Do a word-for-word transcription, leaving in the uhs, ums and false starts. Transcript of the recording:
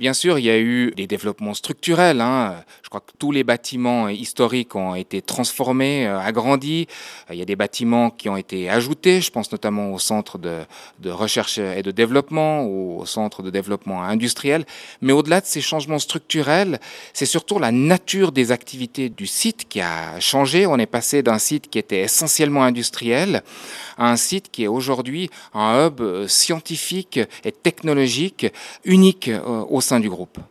bien sûr, il y a eu des développements structurels, hein. Je crois que tous les bâtiments historiques ont été transformés, euh, agrandis. Il y a des bâtiments qui ont été ajoutés. Je pense notamment au centre de, de recherche et de développement ou au centre de développement industriel. Mais au-delà de ces changements structurels, c'est surtout la nature des activités du site qui a changé. On est passé d'un site qui était essentiellement industriel à un site qui est aujourd'hui un hub scientifique et technologique unique au sein du groupe.